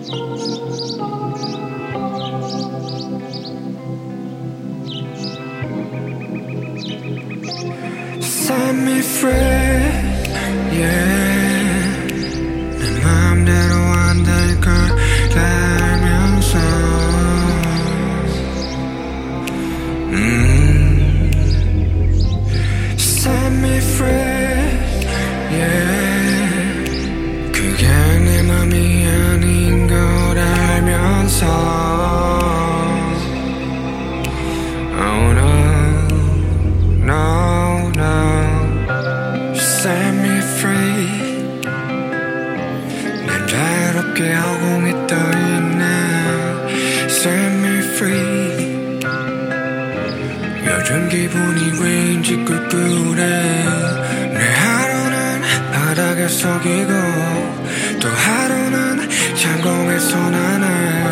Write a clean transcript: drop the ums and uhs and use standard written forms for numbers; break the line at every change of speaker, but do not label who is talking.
Set me free, yeah. 내 맘대로 안 될 걸 알면서 Set me free, yeah. 그게 내 맘이 아닌 걸 알면서 Oh no, no, no. Set me free. 날 괴롭게 허공에 떠있네. Set me free. 요즘 기분이 왜인지 꿀꿀해. 내 하루는 바닥에 속이고 또 하루는 창공에서 나네.